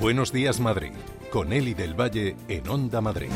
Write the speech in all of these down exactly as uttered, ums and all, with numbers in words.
Buenos días, Madrid, con Eli del Valle en Onda Madrid.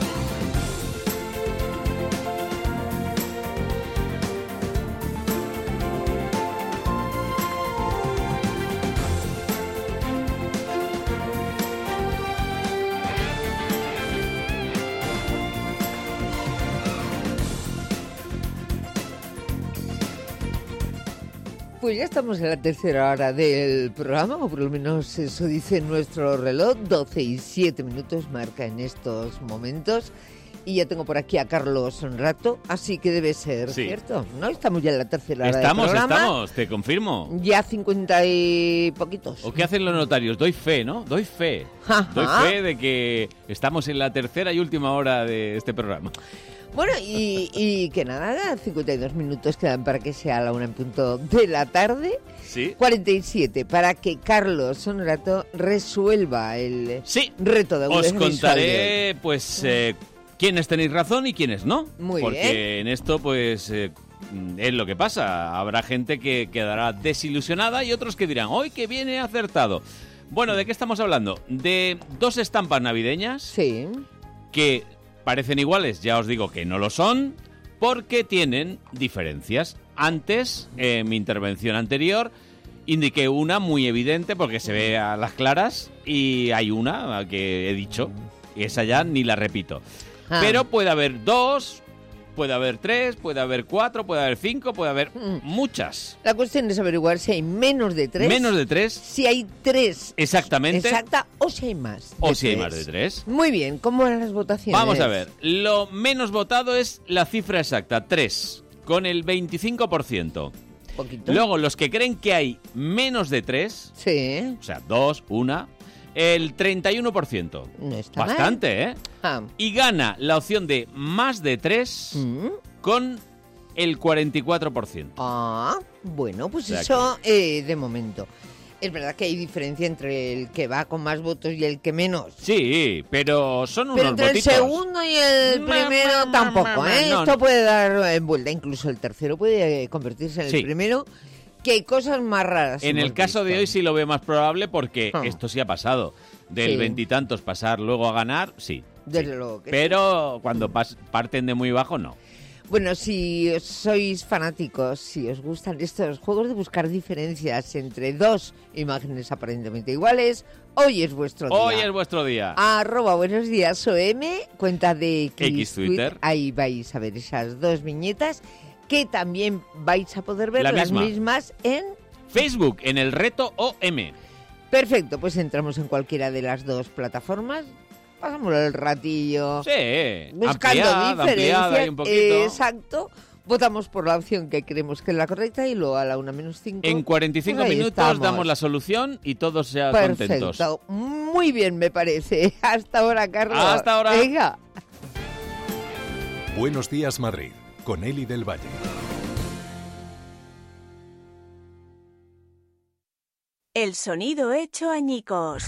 Pues ya estamos en la tercera hora del programa, o por lo menos eso dice nuestro reloj. doce y siete minutos marca en estos momentos. Y ya tengo por aquí a Carlos Honrato, así que debe ser sí. cierto, ¿no? Estamos ya en la tercera hora estamos, del programa. Estamos, te confirmo. Ya cincuenta y poquitos. ¿O qué hacen los notarios? Doy fe, ¿no? Doy fe. Ajá. Doy fe de que estamos en la tercera y última hora de este programa. Bueno, y, y que nada, cincuenta y dos minutos quedan para que sea la una en punto de la tarde. Sí. cuarenta y siete para que Carlos Honrato resuelva el sí. reto de Os contaré, pues, eh, quiénes tenéis razón y quiénes no. Muy porque bien. Porque en esto, pues, eh, es lo que pasa. Habrá gente que quedará desilusionada y otros que dirán, ¡hoy que viene acertado! Bueno, ¿de qué estamos hablando? De dos estampas navideñas. Sí. Que parecen iguales, ya os digo que no lo son, porque tienen diferencias. Antes, en mi intervención anterior, indiqué una muy evidente porque se ve a las claras y hay una que he dicho, y esa ya ni la repito. Ah. Pero puede haber dos, puede haber tres, puede haber cuatro, puede haber cinco, puede haber mm. muchas. La cuestión es averiguar si hay menos de tres. Menos de tres. Si hay tres. Exactamente. Exacta, o si hay más. O si hay más de tres. Muy bien, ¿cómo eran las votaciones? Vamos a ver, lo menos votado es la cifra exacta, tres, con el veinticinco por ciento. Poquito. Luego, los que creen que hay menos de tres, sí. o sea, dos, una, el treinta y uno por ciento. No está Bastante, mal. ¿eh? Ah. Y gana la opción de más de tres ¿Mm? con el cuarenta y cuatro por ciento. Ah, bueno, pues o sea eso que... eh, de momento. Es verdad que hay diferencia entre el que va con más votos y el que menos. Sí, pero son unos Pero entre votitos. el segundo y el primero tampoco, ¿eh? No. Esto puede dar vuelta. Incluso el tercero puede convertirse en el sí. primero. Que hay cosas más raras. En el caso visto. de hoy sí lo veo más probable porque ah. esto sí ha pasado. Del veintitantos sí. pasar luego a ganar, sí. Desde sí. luego que Pero sí. cuando pas- parten de muy bajo, no. Bueno, si sois fanáticos, si os gustan estos juegos de buscar diferencias entre dos imágenes aparentemente iguales, hoy es vuestro día. Hoy es vuestro día. Arroba buenos días O M, cuenta de X, X Twitter. Ahí vais a ver esas dos viñetas que también vais a poder ver La las misma. mismas en Facebook, en el reto O M. Perfecto, pues entramos en cualquiera de las dos plataformas. Pasamos el ratillo. Sí, buscando ampliada, diferencias. ampliada y un poquito. Exacto. Votamos por la opción que creemos que es la correcta y luego a la una menos cinco. En cuarenta y cinco pues minutos estamos. damos la solución y todos sean Perfecto. contentos. Muy bien, me parece. Hasta ahora, Carlos. Hasta ahora. Venga. Buenos días, Madrid, con Eli del Valle. El sonido hecho añicos.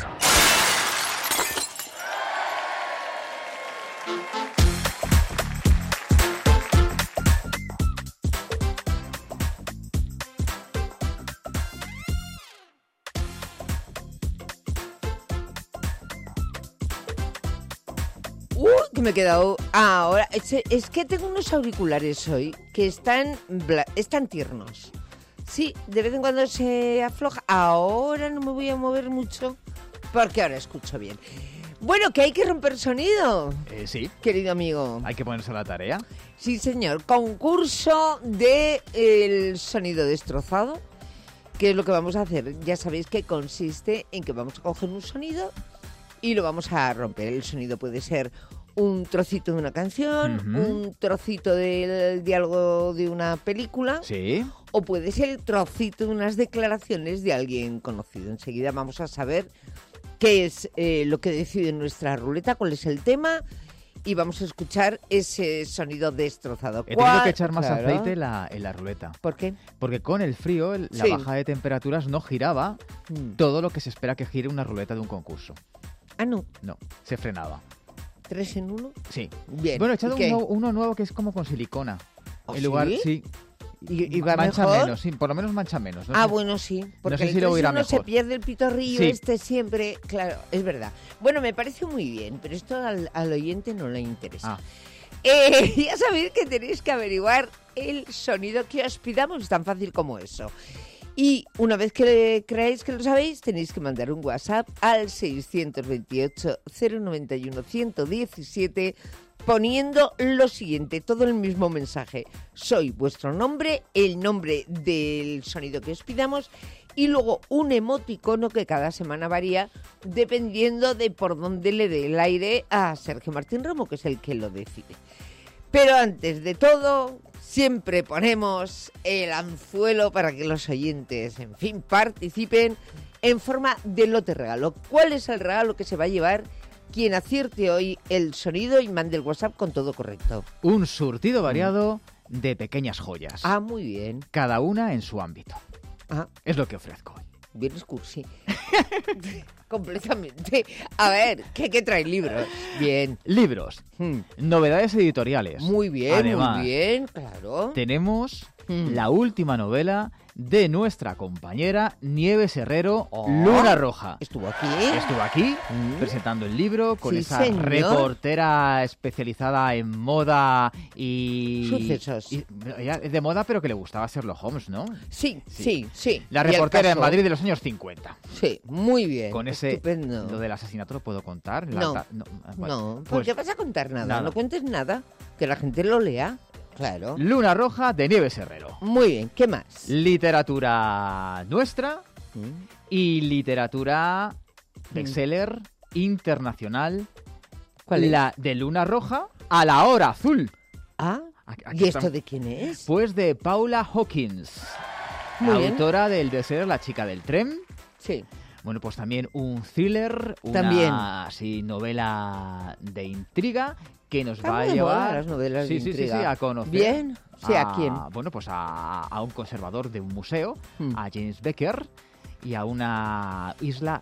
Uh, que me he quedado ahora. Es, es que tengo unos auriculares hoy que están, bla, están tiernos. Sí, de vez en cuando se afloja. Ahora no me voy a mover mucho porque ahora escucho bien. Bueno, que hay que romper sonido. Eh, sí. Querido amigo. Hay que ponerse a la tarea. Sí, señor. Concurso de el sonido destrozado. ¿Qué es lo que vamos a hacer? Ya sabéis que consiste en que vamos a coger un sonido y lo vamos a romper. El sonido puede ser un trocito de una canción, uh-huh. un trocito del diálogo de una película, sí. o puede ser el trocito de unas declaraciones de alguien conocido. Enseguida vamos a saber qué es eh, lo que decide nuestra ruleta, cuál es el tema, y vamos a escuchar ese sonido destrozado. He tenido que echar más claro. aceite en la, en la ruleta. ¿Por qué? Porque con el frío, el, la sí. baja de temperaturas no giraba mm. todo lo que se espera que gire una ruleta de un concurso. Ah, no. No, se frenaba. ¿Tres en uno? Sí. Bien. Bueno, he echado uno, uno nuevo que es como con silicona. ¿Oh, en lugar, sí? sí. ¿Y, y va mancha mejor? menos, sí, por lo menos mancha menos. No Ah, sé. bueno, sí. Porque sé si entonces luego irá uno se mejor. pierde el pitorrillo Sí. este siempre. Claro, es verdad. Bueno, me parece muy bien, pero esto al, al oyente no le interesa. Ah. Eh, ya sabéis que tenéis que averiguar el sonido que os pidamos, es tan fácil como eso. Y una vez que creáis que lo sabéis, tenéis que mandar un WhatsApp al seiscientos veintiocho, cero noventa y uno, ciento diecisiete poniendo lo siguiente, todo el mismo mensaje. Soy vuestro nombre, el nombre del sonido que os pidamos y luego un emoticono que cada semana varía dependiendo de por dónde le dé el aire a Sergio Martín Romo, que es el que lo decide. Pero antes de todo, siempre ponemos el anzuelo para que los oyentes, en fin, participen en forma de lote regalo. ¿Cuál es el regalo que se va a llevar quien acierte hoy el sonido y mande el WhatsApp con todo correcto? Un surtido variado de pequeñas joyas. Ah, muy bien. Cada una en su ámbito. Ah, Es lo que ofrezco hoy. bien cursi. Completamente. A ver, ¿qué, qué trae libros? Bien. Libros, Hmm. novedades editoriales. Muy bien, Además, muy bien, claro. tenemos Mm. la última novela de nuestra compañera Nieves Herrero, Oh. Luna Roja. ¿Estuvo aquí? Estuvo aquí Mm. presentando el libro con Sí, esa señor. reportera especializada en moda y... Sucesos. y- ella es de moda, pero que le gustaba Sherlock Holmes, ¿no? Sí, Sí. sí, sí. La Y el reportera en caso- Madrid de los años cincuenta. Sí, muy bien. Con ese... Estupendo. Lo del asesinato lo puedo contar. La No. ta- no, ah, bueno, No, ¿por pues qué vas a contar nada? nada. No cuentes nada, que la gente lo lea. Claro. Luna Roja de Nieves Herrero. Muy bien, ¿qué más? Literatura nuestra Mm. y literatura bestseller internacional. ¿Cuál es? La de Luna Roja a la hora azul. Ah, Aquí- aquí ¿y esto estamos. de quién es? Pues de Paula Hawkins, Muy bien. autora del bestseller La chica del tren. Sí. Bueno, pues también un thriller, una También. así, novela de intriga que nos Están va a de moda llevar las novelas sí, de sí, sí, intriga. sí, a conocer. Bien. Sí, ¿a quién? Bueno, pues a, a un conservador de un museo, Hmm. a James Becker, y a una isla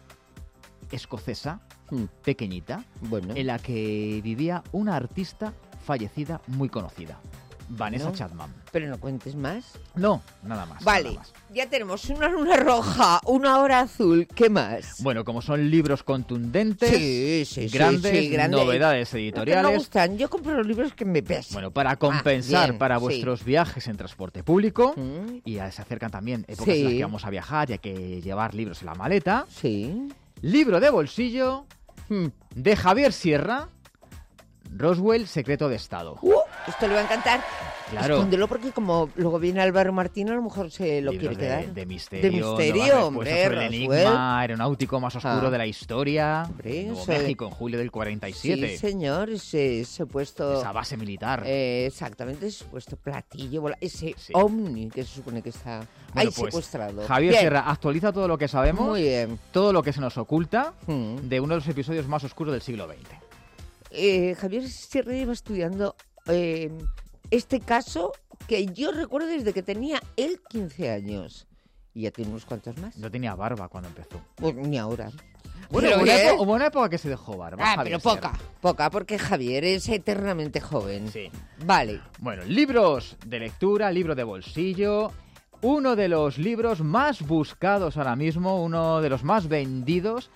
escocesa Mm, pequeñita Bueno. en la que vivía una artista fallecida muy conocida, Vanessa No. Chapman. Pero no cuentes más. No, nada más. Vale, nada más. ya tenemos una luna roja, una hora azul. ¿Qué más? Bueno, como son libros contundentes, Sí, sí, sí, grandes, sí, grande. novedades Los que me editoriales. gustan. Yo compro los libros que me pesan. Bueno, para compensar Ah, bien, para sí. vuestros viajes en transporte público, Mm, y ya se acercan también épocas en las Sí. que vamos a viajar y hay que llevar libros en la maleta. Sí. Libro de bolsillo Mm. de Javier Sierra, Roswell, Secreto de Estado. Uh, esto le va a encantar. Claro. Escóndelo porque como luego viene Álvaro Martín, a lo mejor se lo Libros quiere de, quedar. de misterio, De misterio, nuevas respuestas hombre, sobre el Roswell. enigma aeronáutico más oscuro Ah. de la historia. Hombre, Nuevo eso- México en julio del cuarenta y siete. Sí, señor, ese, ese puesto... Esa base militar. eh, exactamente, ese puesto platillo, vola- ese Sí. ovni que se supone que está Bueno, ahí pues, secuestrado. Javier Bien, Sierra actualiza todo lo que sabemos, muy bien. todo lo que se nos oculta Mm. de uno de los episodios más oscuros del siglo veinte. Eh, Javier Sierra iba estudiando eh, este caso que yo recuerdo desde que tenía él quince años. Y ya tiene unos cuantos más. No tenía barba cuando empezó. Pues ni ahora. Bueno, Pero hubo una, bien. época, hubo una época que se dejó barba. Ah, Javier pero Sierra. poca, poca, porque Javier es eternamente joven. Sí. Vale. Bueno, libros de lectura, libro de bolsillo. Uno de los libros más buscados ahora mismo, uno de los más vendidos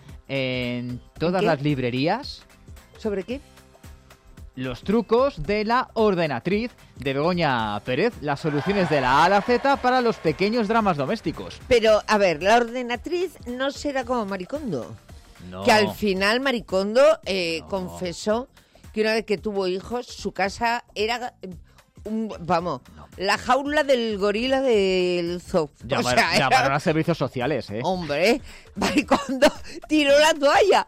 en todas qué? las librerías. ¿Sobre qué? Los trucos de la ordenatriz de Begoña Pérez, las soluciones de la A a la Z para los pequeños dramas domésticos. Pero, a ver, la ordenatriz no será como Maricondo. No. Que al final Maricondo eh, No. confesó que una vez que tuvo hijos, su casa era, eh, un, vamos, la jaula del gorila del zoo. Llamar- o sea, era- llamaron a servicios sociales, ¿eh? Hombre, Maricondo tiró la toalla.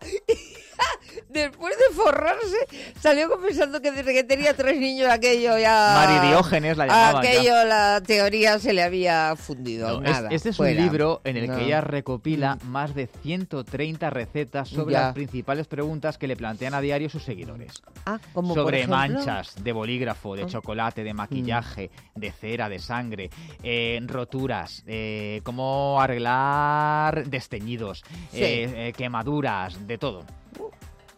Después de forrarse, salió confesando que desde que tenía tres niños aquello ya... Maridiógenes la llamaban. ya. Aquello, la teoría se le había fundido. No, es- Nada, este es fuera. un libro en el No. que ella recopila más de ciento treinta recetas sobre Ya. las principales preguntas que le plantean a diario sus seguidores. Ah, como por Sobre ejemplo- manchas de bolígrafo, de Ah. chocolate, de maquillaje, de cera, de sangre, eh, roturas, eh, cómo arreglar desteñidos, Sí. eh, eh, quemaduras, de todo.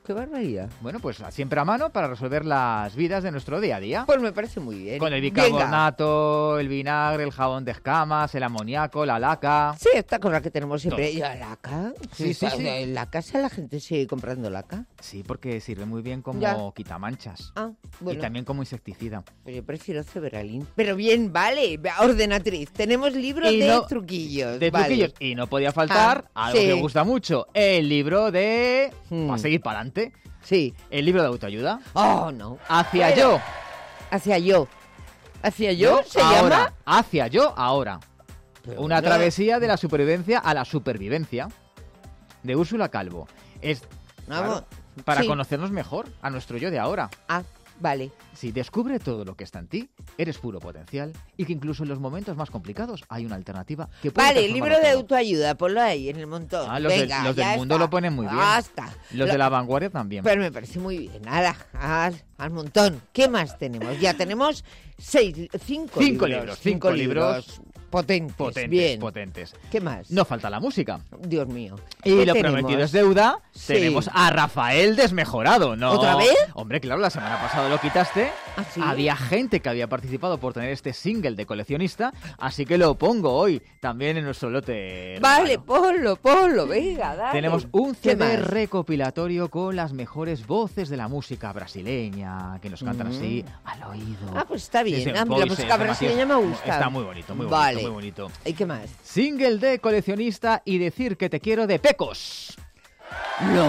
qué barbaridad. Bueno, pues siempre a mano para resolver las vidas de nuestro día a día. Pues me parece muy bien. Con el Venga. bicarbonato, el vinagre, el jabón de escamas, el amoníaco, la laca. Sí, esta cosa que tenemos siempre. Todo. ¿Y la laca? Sí, sí, sí. ¿En la casa la gente sigue comprando laca? Sí, porque sirve muy bien como Ya. quitamanchas. Ah, bueno. Y también como insecticida. Pero yo prefiero ceberalín. Pero bien, vale. Ordenatriz. Tenemos libro Y de no- truquillos. De vale. truquillos. Y no podía faltar Ah, algo sí. que me gusta mucho. El libro de... Hmm. Para seguir para adelante. Sí. El libro de autoayuda. Oh, no. Hacia Pero- yo. Hacia yo. ¿Hacia yo? ¿Se ahora. llama? Hacia yo ahora. Pero Una bueno. travesía de la supervivencia a la supervivencia. De Úrsula Calvo. Es Vamos. claro, para Sí. conocernos mejor a nuestro yo de ahora. Ah, vale. Si descubre todo lo que está en ti, eres puro potencial y que incluso en los momentos más complicados hay una alternativa que puede Vale, transformarlo libro de todo. autoayuda, ponlo ahí en el montón. Ah, los del- Venga, los del ya mundo está. lo ponen muy bien. Basta. Los Lo- de la vanguardia también. Pero me parece muy bien. Nada, al, al montón. ¿Qué más tenemos? Ya tenemos seis, cinco, Cinco libros. libros, cinco libros potentes. potentes, Bien. potentes. ¿Qué más? No falta la música. Dios mío. Y ¿Qué lo tenemos? prometido es deuda. Sí. Tenemos a Rafael Desmejorado, ¿no? ¿Otra vez? Hombre, claro, la semana pasada lo quitaste. ¿Ah, sí? Había gente que había participado por tener este single de coleccionista, así que lo pongo hoy también en nuestro lote. Vale, regalo. ponlo, ponlo, venga, dale. Tenemos un ¿Qué C D más? recopilatorio con las mejores voces de la música brasileña, que nos cantan Mm. así al oído. Ah, pues está bien. Sí, sí, Ah, la voices, música además, brasileña me es- gusta. Está muy bonito, muy bonito, Vale. muy bonito. ¿Y qué más? Single de coleccionista y decir que te quiero de Pecos. No.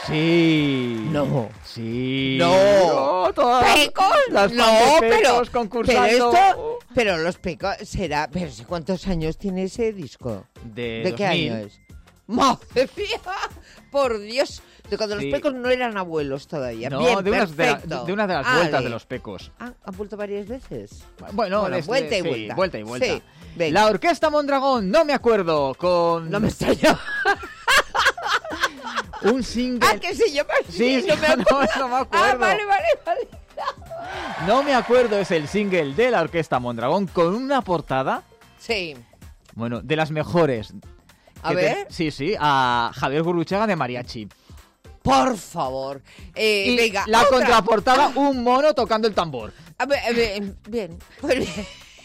Sí. No. Sí. No. todas las- ¿Pecos? Las no, fans de pero, Pecos concursando. pero esto, pero los pecos será, pero si cuántos años tiene ese disco, De, ¿de qué dos mil. año es? ¡Madre mía! Por Dios, de cuando Sí. los pecos no eran abuelos todavía. No, Bien, de, unas de, la- perfecto. de una de las Ale. vueltas de los Pecos. Ah, ¿han vuelto varias veces? Bueno, Bueno, desde- vuelta y sí, vuelta. vuelta y vuelta. Sí, venga. La Orquesta Mondragón, no me acuerdo, con No me extraña. un single. Ah, que se llama así, Sí, sí, no me no, acuerdo. no me acuerdo. Ah, vale, vale, vale. No me acuerdo, es el single de la Orquesta Mondragón con una portada, Sí. bueno, de las mejores. A Que te- ver. Sí, sí, a Javier Gurruchaga de Mariachi. Por favor. Eh, Y venga, la otra. contraportada, un mono tocando el tambor. A ver, a ver, bien. Pues bien.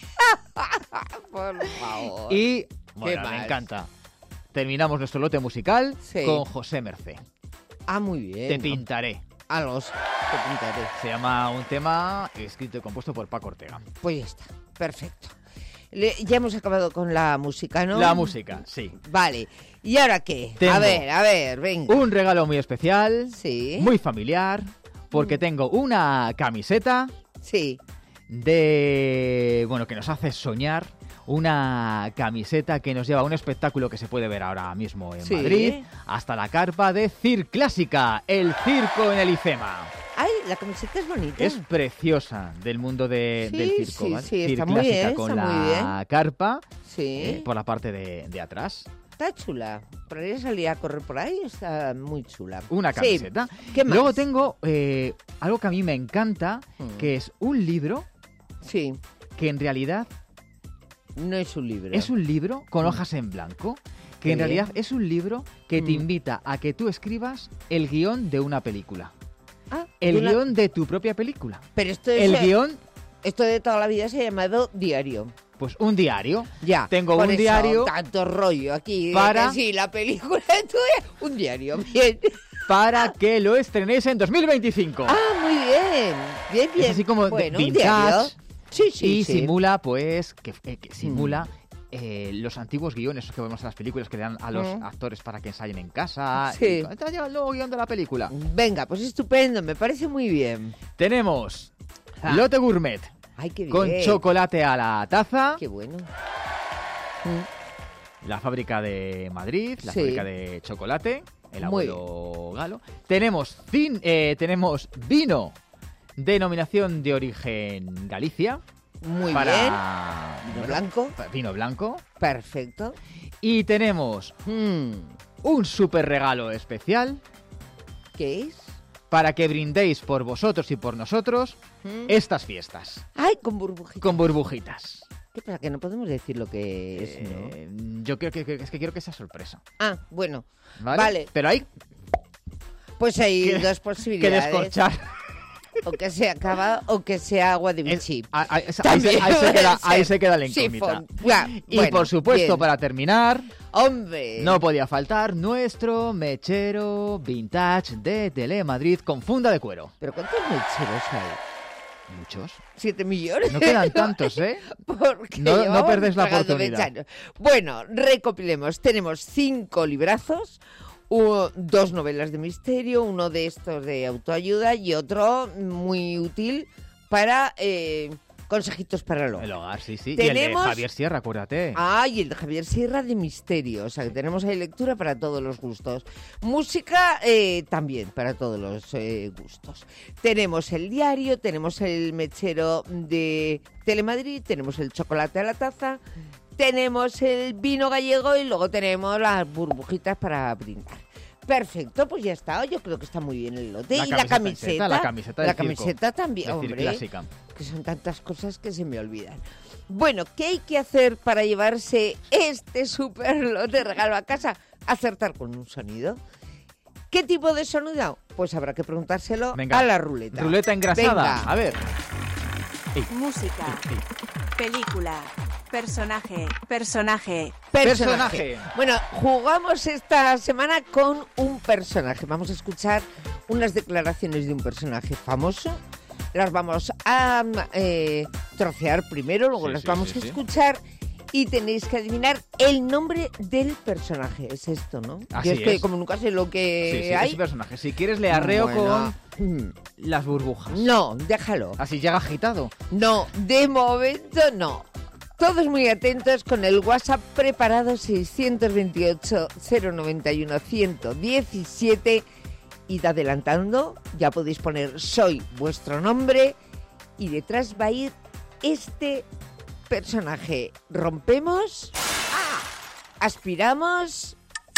Por favor. Y, bueno, más? me encanta. Terminamos nuestro lote musical Sí. con José Mercé. Ah, muy bien. Te pintaré. Algo te pintaré. Se llama un tema escrito y compuesto por Paco Ortega. Pues ya está. Perfecto. Le- ya hemos acabado con la música, ¿no? La música, sí. Vale. ¿Y ahora qué? Tengo A ver, a ver, venga. Un regalo muy especial, Sí. muy familiar, porque tengo una camiseta Sí. de... bueno, que nos hace soñar. Una camiseta que nos lleva a un espectáculo que se puede ver ahora mismo en Sí. Madrid, hasta la carpa de Circlásica, el circo en el IFEMA. Ay, la camiseta es bonita. Es preciosa del mundo de- Sí, del circo. sí, ¿vale? sí, está muy Circlásica bien, con está la muy bien. carpa Sí. eh, por la parte de, de atrás. Está chula. Para ir a salir a correr por ahí está muy chula. Una Sí. camiseta. ¿Qué más? Luego tengo eh, algo que a mí me encanta, Mm. que es un libro Sí. que en realidad No es un libro. es un libro con hojas en blanco, que Qué en bien. realidad es un libro que te Mm. invita a que tú escribas el guión de una película. Ah, El de una- guión de tu propia película. Pero esto es... El eh, guión, Esto de toda la vida se ha llamado diario. pues un diario. Ya. Tengo por un eso, diario tanto rollo aquí. de para- que sí, la película tuya. Un diario. Bien. Para que lo estrenéis en dos mil veinticinco. Ah, muy bien. Bien, bien. Es así como de- bueno, un vintage. diario. Sí, sí, y sí. simula, pues, que, eh, que simula Mm. eh, los antiguos guiones que vemos en las películas que le dan a los Mm. actores para que ensayen en casa. Sí. Y te lleva el nuevo guión de la película. Venga, pues estupendo. Me parece muy bien. Tenemos Ah. Lote Gourmet Ay, qué bien. con chocolate a la taza. Qué bueno. Mm. La fábrica de Madrid, la Sí. fábrica de chocolate, el Muy abuelo Galo. Tenemos, cin- eh, tenemos vino, denominación de origen Galicia. Muy para bien. bueno, Vino blanco. pa- Vino blanco. Perfecto. Y tenemos Mm. un super regalo especial ¿Qué es? para que brindéis por vosotros y por nosotros Mm. estas fiestas. Ay, con burbujitas. Con burbujitas. ¿Qué pasa? Que no podemos decir lo que es, ¿no? Eh, Yo creo que, que- es que quiero que sea sorpresa. Ah, bueno. ¿Vale? Vale. Pero hay Pues hay que, dos que posibilidades. descorchar. O que sea cava o que sea agua de Es- bichi. ahí, ahí se, ahí se queda, ahí se queda la incógnita. Sifón. Ya, Y bueno, por supuesto, bien. para terminar, Hombre. no podía faltar nuestro mechero vintage de Telemadrid con funda de cuero. ¿Pero cuántos mecheros hay? Muchos. ¿Siete millones? No quedan tantos, ¿eh? Porque No- no llevamos perdés la tragando oportunidad. mechanos. Bueno, recopilemos. Tenemos cinco librazos, u- dos novelas de misterio, uno de estos de autoayuda y otro muy útil para eh, consejitos para el hogar. El hogar, sí, sí. Tenemos- Y el de Javier Sierra, acuérdate. Ah, y el de Javier Sierra de misterio. O sea, que tenemos ahí lectura para todos los gustos. Música eh, también para todos los eh, gustos. Tenemos el diario, tenemos el mechero de Telemadrid, tenemos el chocolate a la taza, tenemos el vino gallego y luego tenemos las burbujitas para brindar. Perfecto, pues ya está. Yo creo que está muy bien el lote. La y la camiseta, camiseta. la camiseta del la circo. camiseta también, Es decir, hombre. clásica. Que son tantas cosas que se me olvidan. Bueno, ¿qué hay que hacer para llevarse este super lote regalo a casa? Acertar con un sonido. ¿Qué tipo de sonido? Pues habrá que preguntárselo Venga. a la ruleta. Ruleta engrasada. Venga. A ver. Música, película, personaje, personaje. Personaje. Bueno, jugamos esta semana con un personaje. Vamos a escuchar unas declaraciones de un personaje famoso. Las vamos a eh, trocear primero, luego Sí, las sí, vamos sí, a sí. escuchar y tenéis que adivinar el nombre del personaje. Es esto, ¿no? Así Yo es que es. como nunca sé lo que Sí, sí, hay... ese personaje. Si quieres, le arreo Bueno, mm, con las burbujas. No, déjalo. Así llega agitado. No, de momento no. Todos muy atentos con el WhatsApp preparado seiscientos veintiocho, cero noventa y uno, ciento diecisiete. Id adelantando, ya podéis poner soy vuestro nombre y detrás va a ir este personaje. Rompemos, aspiramos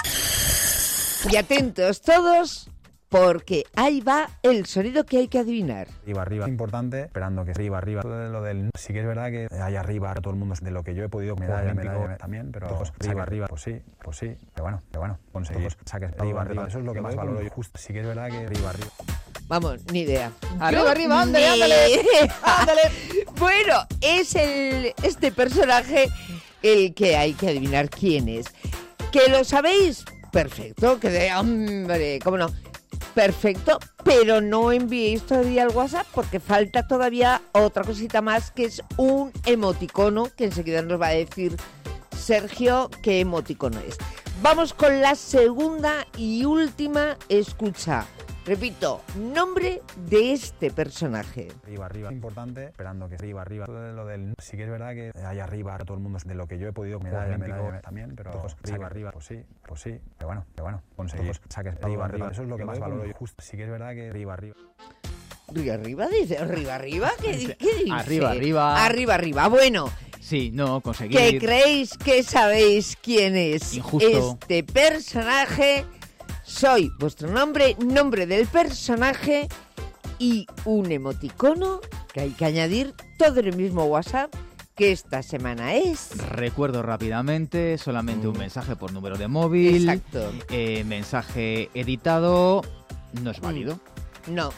y atentos todos porque ahí va el sonido que hay que adivinar. Arriba, arriba, importante, esperando que arriba, arriba. Todo lo del, sí que es verdad que hay arriba todo el mundo de lo que yo he podido, medalla, medalla también, pero todos arriba, arriba, pues sí, pues sí, pero bueno, pero bueno, conseguir saques arriba, arriba, eso es lo que más valoro yo. Justo, sí que es verdad que arriba, arriba. Vamos, ni idea. Arriba, Yo arriba, ándale, ni ándale. idea. Ándale. Bueno, es el este personaje el que hay que adivinar quién es. ¿Que lo sabéis? Perfecto, que de hombre, cómo no. Perfecto, pero no enviéis todavía al WhatsApp porque falta todavía otra cosita más que es un emoticono que enseguida nos va a decir Sergio qué emoticono es. Vamos con la segunda y última escucha. Repito, nombre de este personaje. Arriba, arriba, importante, esperando que arriba, arriba. Todo lo del, sí que es verdad que hay arriba todo el mundo de lo que yo he podido, medalla, medalla también, pero todos arriba, arriba, pues sí, pues sí, pero bueno, pero bueno, conseguir saques arriba, arriba, eso es lo que más valoro yo. Justo, sí que es verdad que arriba, arriba. ¿Arriba, arriba? Dice, ¿arriba, arriba? ¿Qué, di- qué dice? Arriba, arriba. Arriba, arriba. Bueno, Sí, no, conseguir. ¿que creéis que sabéis quién es Injusto. este personaje? Soy vuestro nombre, nombre del personaje y un emoticono que hay que añadir todo en el mismo WhatsApp que esta semana es... Recuerdo rápidamente, solamente un Mm. mensaje por número de móvil. Exacto. Eh, mensaje editado no es válido. No,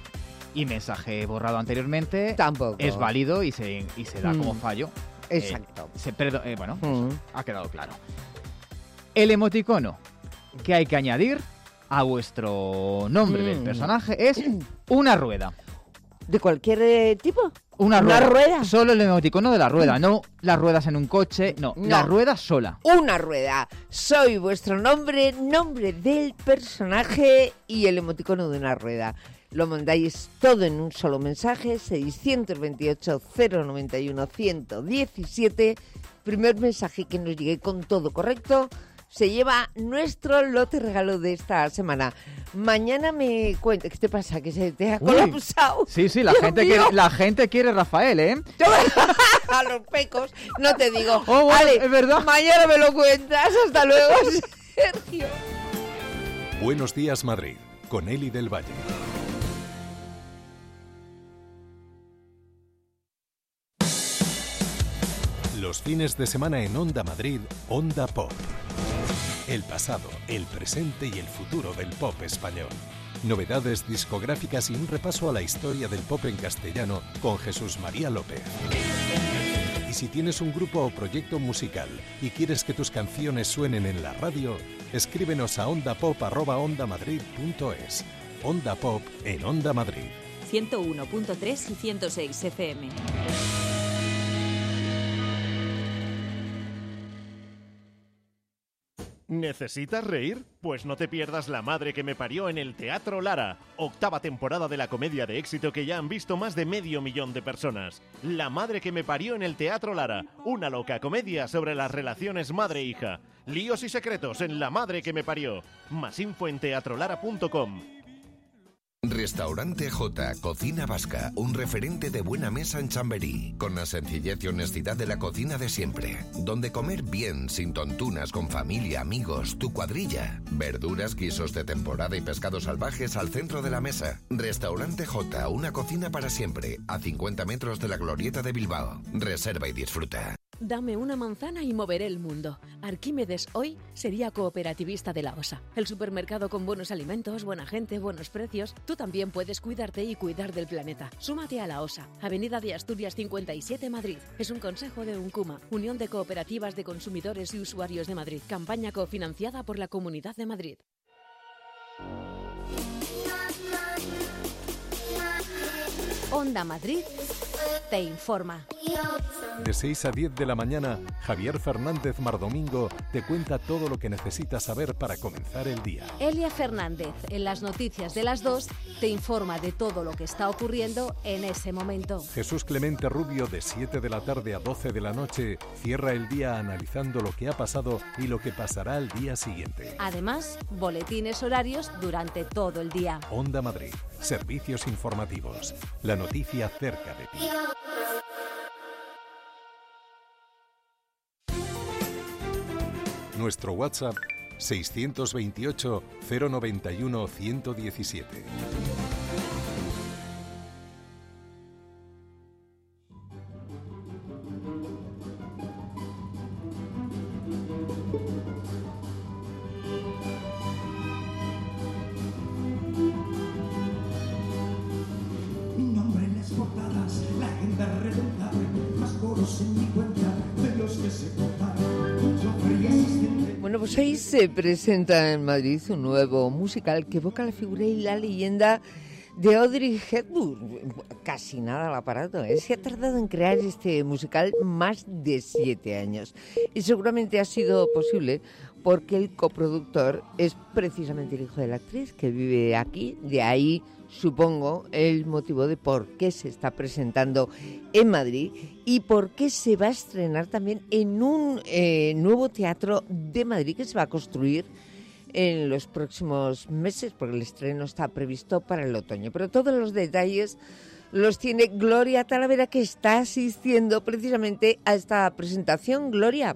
Y mensaje borrado anteriormente tampoco. es válido y se, y se da Mm. como fallo. Exacto. Eh, se perdo- eh, bueno, pues Mm. ha quedado claro. El emoticono que hay que añadir a vuestro nombre del Mm. personaje es una rueda. ¿De cualquier eh, tipo? Una ¿Una rueda. rueda? Solo el emoticono de la rueda, no las ruedas en un coche, no, No. la rueda sola. Una rueda. Soy vuestro nombre, nombre del personaje y el emoticono de una rueda. Lo mandáis todo en un solo mensaje, seiscientos veintiocho, cero noventa y uno, ciento diecisiete. Primer mensaje que nos llegue con todo correcto se lleva nuestro lote regalo de esta semana. Mañana me cuenta, ¿qué te pasa? Que se te ha Uy. colapsado. Sí, sí, la Dios gente, mío. quiere, la gente quiere Rafael, ¿eh? A los pecos, no te digo. Oh, bueno, Ale, es verdad. mañana me lo cuentas. Hasta luego, Sergio. Buenos días, Madrid, con Eli del Valle. Los fines de semana en Onda Madrid, Onda Pop. El pasado, el presente y el futuro del pop español. Novedades discográficas y un repaso a la historia del pop en castellano con Jesús María López. Y si tienes un grupo o proyecto musical y quieres que tus canciones suenen en la radio, escríbenos a ondapop arroba ondamadrid punto es. Onda Pop en Onda Madrid. ciento uno punto tres y ciento seis F M. ¿Necesitas reír? Pues no te pierdas La madre que me parió en el Teatro Lara, octava temporada de la comedia de éxito que ya han visto más de medio millón de personas. La madre que me parió en el Teatro Lara, una loca comedia sobre las relaciones madre-hija. Líos y secretos en La madre que me parió. Más info en teatrolara punto com. Restaurante J, Cocina Vasca, un referente de buena mesa en Chamberí, con la sencillez y honestidad de la cocina de siempre, donde comer bien, sin tontunas, con familia, amigos, tu cuadrilla, verduras, guisos de temporada y pescados salvajes al centro de la mesa. Restaurante J, una cocina para siempre, a cincuenta metros de la Glorieta de Bilbao. Reserva y disfruta. Dame una manzana y moveré el mundo. Arquímedes hoy sería cooperativista de la O S A. El supermercado con buenos alimentos, buena gente, buenos precios. Tú también puedes cuidarte y cuidar del planeta. Súmate a la O S A. Avenida de Asturias cincuenta y siete, Madrid. Es un consejo de UNCUMA, Unión de Cooperativas de Consumidores y Usuarios de Madrid. Campaña cofinanciada por la Comunidad de Madrid. Onda Madrid te informa. De seis a diez de la mañana, Javier Fernández Mardomingo te cuenta todo lo que necesitas saber para comenzar el día. Elia Fernández, en las noticias de las dos, te informa de todo lo que está ocurriendo en ese momento. Jesús Clemente Rubio, de siete de la tarde a doce de la noche, cierra el día analizando lo que ha pasado y lo que pasará al día siguiente. Además, boletines horarios durante todo el día. Onda Madrid, servicios informativos, la noticia cerca de ti. Nuestro WhatsApp seiscientos veintiocho, cero noventa y uno, ciento diecisiete. Mi nombre en las portadas, la agenda redonda, más coros en mi cuenta de los que se contaron. Bueno, pues hoy se presenta en Madrid un nuevo musical que evoca la figura y la leyenda de Audrey Hepburn. Casi nada al aparato, ¿eh? Se ha tardado en crear este musical más de siete años. Y seguramente ha sido posible porque el coproductor es precisamente el hijo de la actriz que vive aquí. De ahí, supongo, el motivo de por qué se está presentando en Madrid y por qué se va a estrenar también en un eh, nuevo teatro de Madrid que se va a construir en los próximos meses, porque el estreno está previsto para el otoño. Pero todos los detalles los tiene Gloria Talavera, que está asistiendo precisamente a esta presentación. Gloria.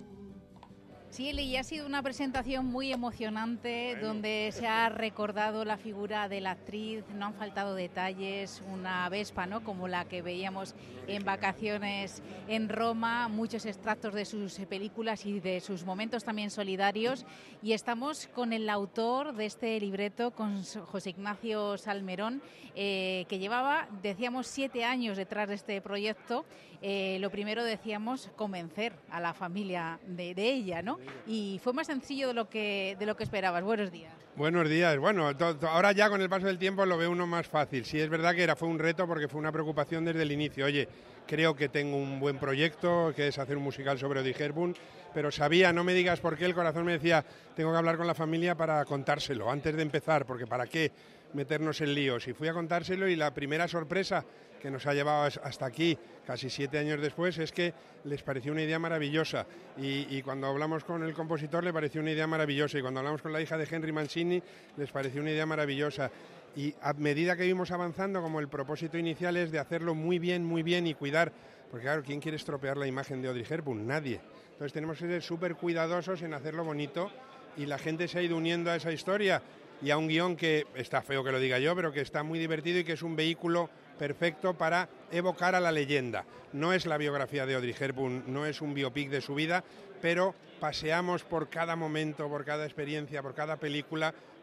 Sí, Eli, ha sido una presentación muy emocionante donde se ha recordado la figura de la actriz, no han faltado detalles, una Vespa, ¿no?, como la que veíamos en Vacaciones en Roma, muchos extractos de sus películas y de sus momentos también solidarios, y estamos con el autor de este libreto, con José Ignacio Salmerón, eh, que llevaba, decíamos, siete años detrás de este proyecto. Eh, lo primero, decíamos, convencer a la familia de, de ella, ¿no? Y fue más sencillo de lo que de lo que esperabas. Buenos días. Buenos días. Bueno, to, to, ahora ya con el paso del tiempo lo ve uno más fácil. Sí, es verdad que era fue un reto porque fue una preocupación desde el inicio. Oye, creo que tengo un buen proyecto, que es hacer un musical sobre Audrey Hepburn, pero sabía, no me digas por qué, el corazón me decía, tengo que hablar con la familia para contárselo antes de empezar, porque ¿para qué meternos en líos? Y fui a contárselo y la primera sorpresa que nos ha llevado hasta aquí, casi siete años después, es que les pareció una idea maravillosa. Y, y cuando hablamos con el compositor le pareció una idea maravillosa. Y cuando hablamos con la hija de Henry Mancini les pareció una idea maravillosa. Y a medida que íbamos avanzando, como el propósito inicial es de hacerlo muy bien, muy bien y cuidar, porque claro, ¿quién quiere estropear la imagen de Audrey Hepburn? Nadie. Entonces tenemos que ser súper cuidadosos en hacerlo bonito y la gente se ha ido uniendo a esa historia y a un guión que está feo que lo diga yo, pero que está muy divertido y que es un vehículo perfecto para evocar a la leyenda. No es la biografía de Audrey Hepburn, no es un biopic de su vida, pero paseamos por cada momento, por cada experiencia, por cada película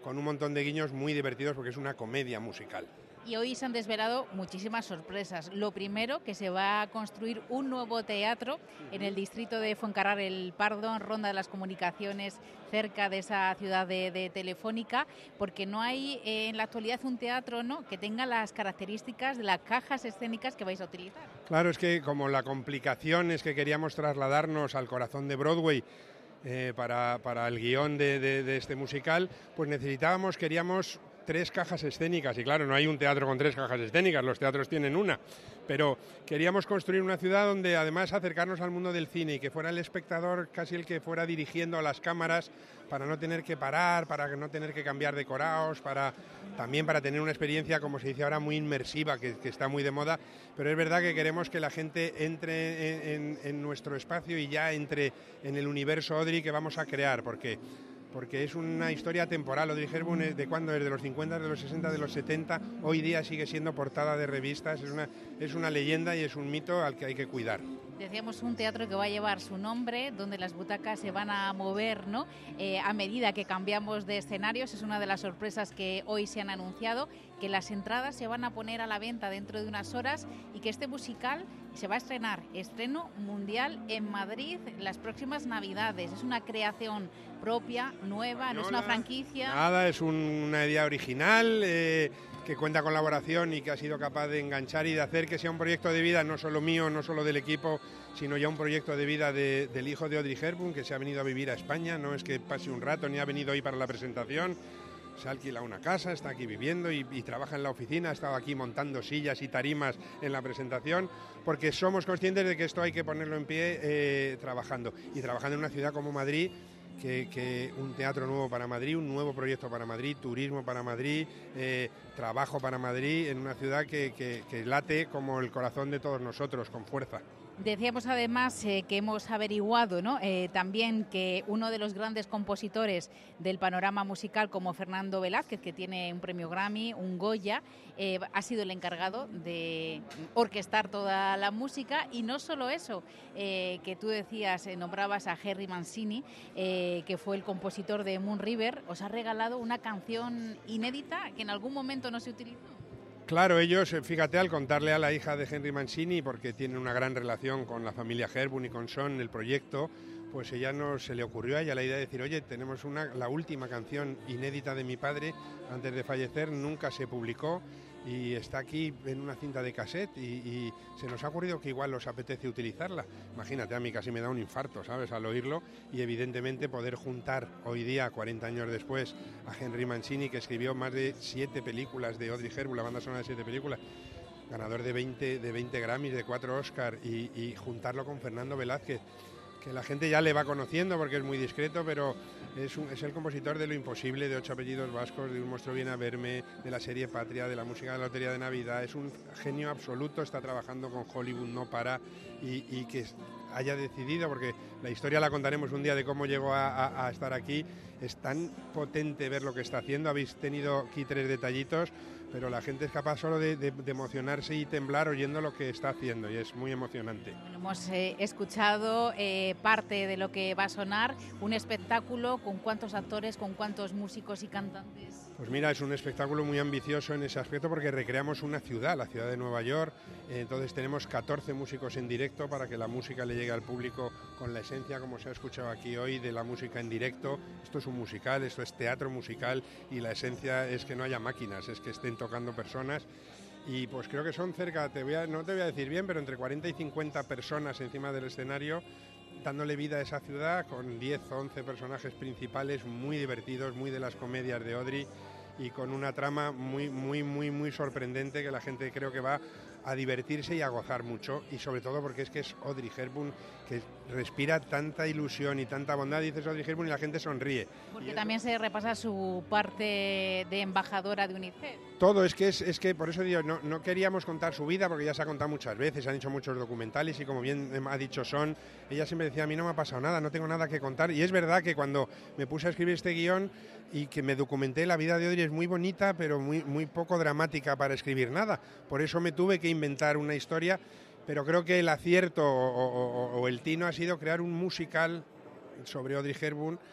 con un montón de guiños muy divertidos porque es una comedia musical. Y hoy se han desvelado muchísimas sorpresas. Lo primero, que se va a construir un nuevo teatro en el distrito de Fuencarral el Pardo, en Ronda de las Comunicaciones, cerca de esa ciudad de, de Telefónica, porque no hay eh, en la actualidad un teatro, ¿no?, que tenga las características de las cajas escénicas que vais a utilizar. Claro, es que como la complicación es que queríamos trasladarnos al corazón de Broadway, eh, para, para el guión de, de, de este musical, pues necesitábamos, queríamos tres cajas escénicas, y claro, no hay un teatro con tres cajas escénicas, los teatros tienen una, pero queríamos construir una ciudad donde además acercarnos al mundo del cine y que fuera el espectador casi el que fuera dirigiendo a las cámaras para no tener que parar, para no tener que cambiar decorados, para también para tener una experiencia, como se dice ahora, muy inmersiva, que, que está muy de moda, pero es verdad que queremos que la gente entre en, en, en nuestro espacio y ya entre en el universo Audrey que vamos a crear, porque... porque es una historia temporal. Audrey Hepburn es de cuándo, desde los cincuenta, de los sesenta, de los setenta, hoy día sigue siendo portada de revistas, es una, es una leyenda y es un mito al que hay que cuidar. Decíamos un teatro que va a llevar su nombre, donde las butacas se van a mover, ¿no?, eh, a medida que cambiamos de escenarios. Es una de las sorpresas que hoy se han anunciado, que las entradas se van a poner a la venta dentro de unas horas y que este musical se va a estrenar, estreno mundial en Madrid las próximas Navidades. Es una creación propia, nueva, no es una franquicia. Nada, es un, una idea original, eh, que cuenta con colaboración y que ha sido capaz de enganchar y de hacer que sea un proyecto de vida, no solo mío, no solo del equipo, sino ya un proyecto de vida de, del hijo de Audrey Hepburn, que se ha venido a vivir a España, no es que pase un rato ni ha venido hoy para la presentación. Se ha alquilado una casa, está aquí viviendo y, y trabaja en la oficina, ha estado aquí montando sillas y tarimas en la presentación, porque somos conscientes de que esto hay que ponerlo en pie eh, trabajando. Y trabajando en una ciudad como Madrid, que, que un teatro nuevo para Madrid, un nuevo proyecto para Madrid, turismo para Madrid, eh, trabajo para Madrid, en una ciudad que, que, que late como el corazón de todos nosotros, con fuerza. Decíamos además eh, que hemos averiguado, ¿no?, eh, también que uno de los grandes compositores del panorama musical, como Fernando Velázquez, que tiene un premio Grammy, un Goya, eh, ha sido el encargado de orquestar toda la música. Y no solo eso, eh, que tú decías, eh, nombrabas a Henry Mancini, eh, que fue el compositor de Moon River, os ha regalado una canción inédita que en algún momento no se utilizó. Claro, ellos, fíjate, al contarle a la hija de Henry Mancini, porque tienen una gran relación con la familia Hepburn y con Son, el proyecto, pues ella no se le ocurrió a ella la idea de decir, oye, tenemos una, la última canción inédita de mi padre, antes de fallecer, nunca se publicó y está aquí en una cinta de cassette y, y se nos ha ocurrido que igual os apetece utilizarla. Imagínate, a mí casi me da un infarto, ¿sabes?, al oírlo, y evidentemente poder juntar hoy día, cuarenta años después, a Henry Mancini, que escribió más de siete películas de Audrey Hepburn, la banda sonora de siete películas, ganador de veinte, de veinte Grammys, de cuatro Oscar, y, y juntarlo con Fernando Velázquez, que la gente ya le va conociendo porque es muy discreto, pero es, un, es el compositor de Lo Imposible, de Ocho apellidos vascos, de Un monstruo viene a verme, de la serie Patria, de la música de la Lotería de Navidad. Es un genio absoluto, está trabajando con Hollywood, no para, y, y que haya decidido, porque la historia la contaremos un día de cómo llegó a, a, a estar aquí. Es tan potente ver lo que está haciendo. Habéis tenido aquí tres detallitos, pero la gente es capaz solo de, de, de emocionarse y temblar oyendo lo que está haciendo, y es muy emocionante. Bueno, hemos eh, escuchado eh, parte de lo que va a sonar, un espectáculo con cuántos actores, con cuántos músicos y cantantes. Pues mira, es un espectáculo muy ambicioso en ese aspecto porque recreamos una ciudad, la ciudad de Nueva York. Eh, entonces tenemos catorce músicos en directo para que la música le llegue al público con la esencia, como se ha escuchado aquí hoy, de la música en directo. Esto es un musical, esto es teatro musical, y la esencia es que no haya máquinas, es que estén tocando personas. Y pues creo que son cerca, te voy a, no te voy a decir bien, pero entre cuarenta y cincuenta personas encima del escenario, dándole vida a esa ciudad, con diez o once personajes principales muy divertidos, muy de las comedias de Audrey, y con una trama muy, muy, muy, muy sorprendente, que la gente creo que va a divertirse y a gozar mucho, y sobre todo porque es que es Audrey Hepburn, que respira tanta ilusión y tanta bondad. Dices Audrey Hepburn y la gente sonríe. Porque también se repasa su parte de embajadora de UNICEF. Todo, es que es, es que por eso digo, no, no queríamos contar su vida, porque ya se ha contado muchas veces, se han hecho muchos documentales, y como bien ha dicho Son, ella siempre decía, a mí no me ha pasado nada, no tengo nada que contar. Y es verdad que cuando me puse a escribir este guión y que me documenté, la vida de Audrey es muy bonita, pero muy, muy poco dramática para escribir nada. Por eso me tuve que inventar una historia, pero creo que el acierto o, o, o el tino ha sido crear un musical sobre Audrey Hepburn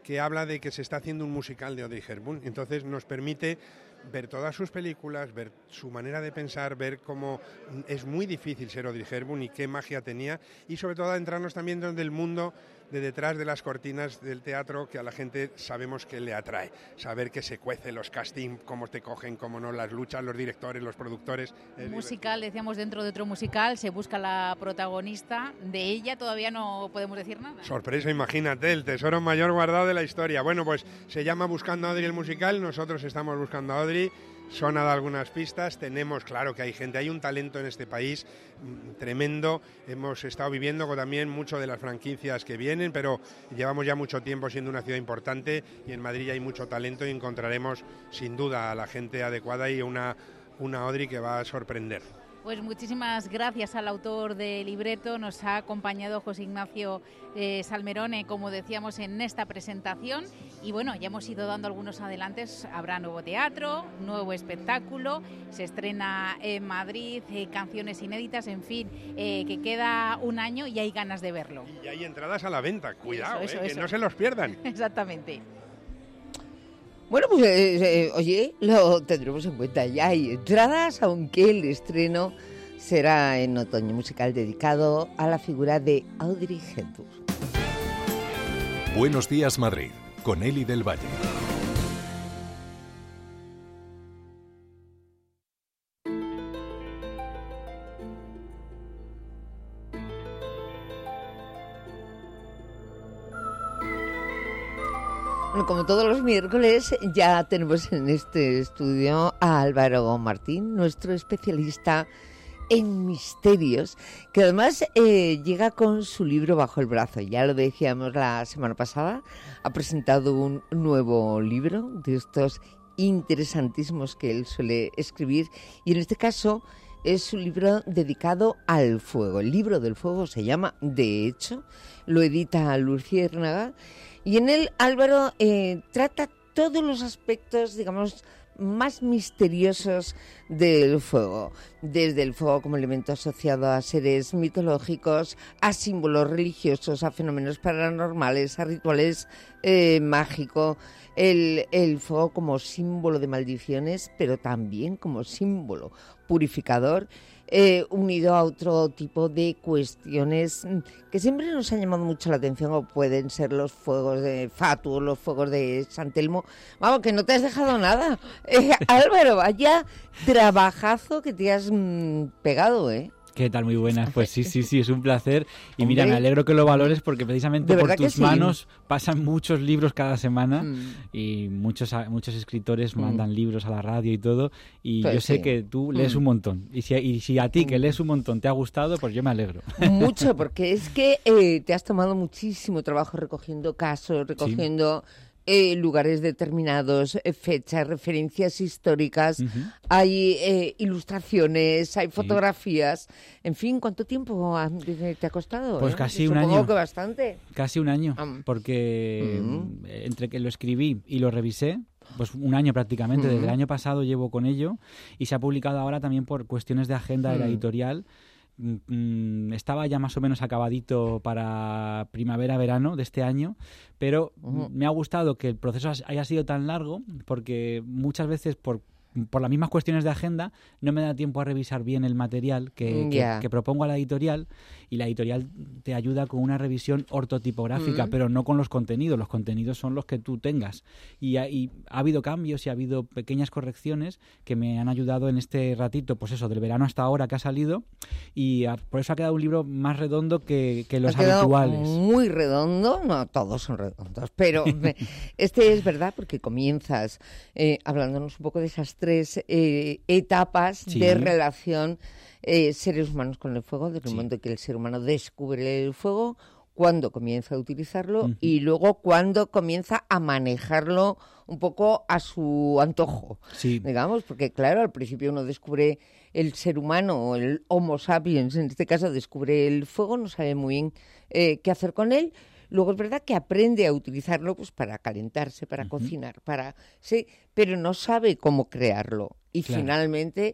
que habla de que se está haciendo un musical de Audrey Hepburn. Entonces nos permite ver todas sus películas, ver su manera de pensar, ver cómo es muy difícil ser Audrey Hepburn y qué magia tenía, y sobre todo adentrarnos también dentro del mundo de detrás de las cortinas del teatro, que a la gente sabemos que le atrae. Saber que se cuece los castings, cómo te cogen, cómo no, las luchas, los directores, los productores. Musical, decíamos, dentro de otro musical, se busca la protagonista. De ella todavía no podemos decir nada. Sorpresa, imagínate, el tesoro mayor guardado de la historia. Bueno, pues se llama Buscando a Audrey el musical, nosotros estamos buscando a Audrey. Son a dar algunas pistas, tenemos, claro que hay gente, hay un talento en este país mmm, tremendo, hemos estado viviendo con también mucho de las franquicias que vienen, pero llevamos ya mucho tiempo siendo una ciudad importante y en Madrid ya hay mucho talento y encontraremos sin duda a la gente adecuada y una, una Audrey que va a sorprender. Pues muchísimas gracias al autor del libreto, nos ha acompañado José Ignacio eh, Salmerone, como decíamos, en esta presentación, y bueno, ya hemos ido dando algunos adelantos, habrá nuevo teatro, nuevo espectáculo, se estrena en Madrid, eh, canciones inéditas, en fin, eh, que queda un año y hay ganas de verlo. Y hay entradas a la venta, cuidado, eso, eso, eh, eso. que no se los pierdan. Exactamente. Bueno, pues eh, eh, oye, lo tendremos en cuenta. Ya hay entradas, aunque el estreno será en otoño, musical dedicado a la figura de Audrey Hepburn. Buenos días, Madrid, con Eli del Valle. Bueno, como todos los miércoles, ya tenemos en este estudio a Álvaro Martín, nuestro especialista en misterios, que además eh, llega con su libro bajo el brazo. Ya lo decíamos la semana pasada, ha presentado un nuevo libro de estos interesantísimos que él suele escribir, y en este caso es un libro dedicado al fuego. El libro del fuego se llama, de hecho, lo edita Luciérnaga, y en él Álvaro eh, trata todos los aspectos, digamos, más misteriosos del fuego, desde el fuego como elemento asociado a seres mitológicos, a símbolos religiosos, a fenómenos paranormales, a rituales eh, mágicos, el, el fuego como símbolo de maldiciones, pero también como símbolo purificador, eh, unido a otro tipo de cuestiones que siempre nos han llamado mucho la atención, como pueden ser los fuegos de Fatuo, los fuegos de San Telmo. Vamos, que no te has dejado nada. Eh, Álvaro, vaya trabajazo que te has mm, pegado, ¿eh? ¿Qué tal? Muy buenas. Pues sí, sí, sí, es un placer. Y Hombre, mira, me alegro que lo valores porque precisamente por tus sí. manos pasan muchos libros cada semana mm. y muchos muchos escritores Mm. mandan libros a la radio y todo. Y Pues yo sé sí. que tú lees Mm. un montón. Y si, y si a ti que lees un montón te ha gustado, pues yo me alegro. Mucho, porque es que eh, te has tomado muchísimo trabajo recogiendo casos, recogiendo eh, lugares determinados, eh, fechas, referencias históricas, Ujú. hay eh, ilustraciones, hay fotografías. En fin, ¿cuánto tiempo ha- te ha costado? Pues eh? casi un Supongo año. que bastante. Casi un año, Am. porque Mm. eh, entre que lo escribí y lo revisé, pues un año prácticamente, Mm. desde el año pasado llevo con ello, y se ha publicado ahora también por cuestiones de agenda de la Mm. editorial. Mm, mm, Estaba ya más o menos acabadito para primavera-verano de este año, pero Ujú. me ha gustado que el proceso haya sido tan largo, porque muchas veces por por las mismas cuestiones de agenda no me da tiempo a revisar bien el material que, que- Ya. que propongo a la editorial, y la editorial te ayuda con una revisión ortotipográfica, Mm. pero no con los contenidos. Los contenidos son los que tú tengas, y ha, y ha habido cambios y ha habido pequeñas correcciones que me han ayudado en este ratito, pues eso, del verano hasta ahora que ha salido, y a- por eso ha quedado un libro más redondo que, que los Ha quedado habituales. muy redondo, no todos son redondos, pero me- este es verdad porque comienzas eh, hablándonos un poco de esas tres eh, etapas Sí. de relación eh, seres humanos con el fuego, desde el Sí. momento en que el ser humano descubre el fuego, cuando comienza a utilizarlo Ujú. y luego cuando comienza a manejarlo un poco a su antojo, Sí. digamos, porque claro, al principio uno descubre el ser humano, o el Homo sapiens, en este caso descubre el fuego, no sabe muy bien eh, qué hacer con él. Luego es verdad que aprende a utilizarlo pues para calentarse, para Ujú. cocinar, para sí, pero no sabe cómo crearlo. Y Claro. finalmente